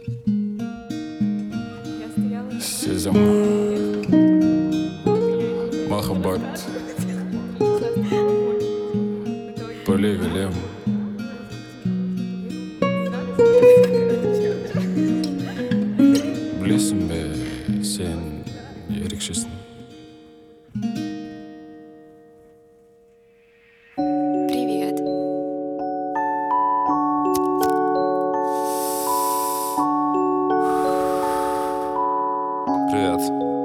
Сезім, махаббат, полигалем. Білесің бе, сен ерекшесің. Привет. Привет.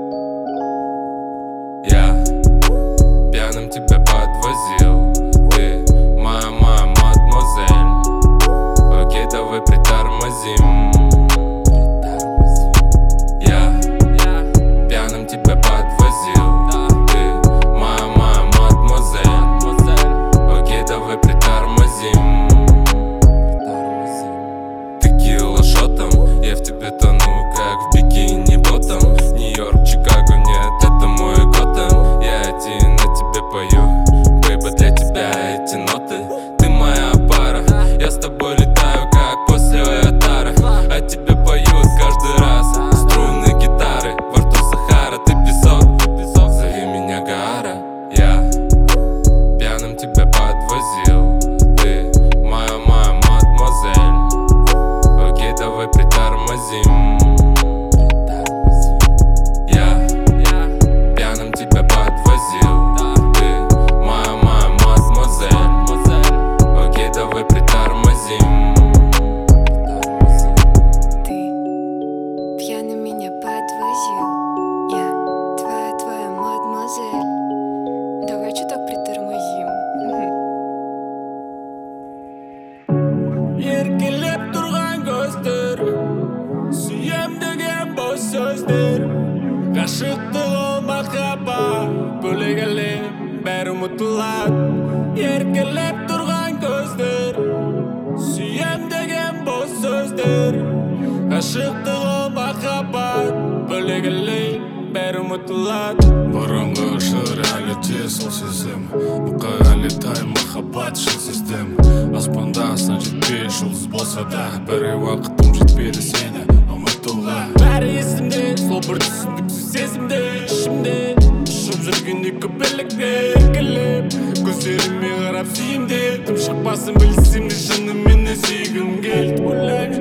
Я пьяным тебя подвозил. Ты моя мадемуазель. Окей, давай притормозим. Я пьяным тебя подвозил. Ты моя мадемуазель. Окей, давай притормозим. Текила шотом, я в тебе тону, как в бикини ботом. Нью-Йорк, Чикаго, нет, это мой Готэм. Я один на тебе пою, бейба, для тебя эти ноты. Ты моя пара, я с тобой летаю, как после Аватара. А тебе поют каждый раз струны гитары. Во рту Сахара, ты песок, зови меня Гаара. Я пьяным тебя подвозил. Ты моя мадемуазель. Окей, давай притормозим. Я пьяным тебя подвозил. Ты моя мадемуазель. Окей, давай притормозим. Ты пьяно меня подвозил. Я твоя мадемуазель. Давай чуток притормозим. Еркелеп тұрған көздер, сүйем деген бос сөздер. Ғашықтық ол махаббат, бөлек әлем бәрі ұмытылады. Еркелеп тұрған көздер, сүйем деген бос сөздер. Ғашықтық ол махаббат, бөлек әлем бәрі ұмытылады. Бұрынғы реалити сол сезім. Бұқа әлетай махаббат шын сездім. Аспанда асан жетпей жұлдыз болса да, бір уақытым жетпейді сені ұмытуға. Бәрі есімде, сол бір түсіндіксіз сезімде. Ішімде ұшып жүрген екі бірлікте еркелеп, көздеріме қарап сүйемде. Тым шықпасын білсем де шынымен сүйгім келді.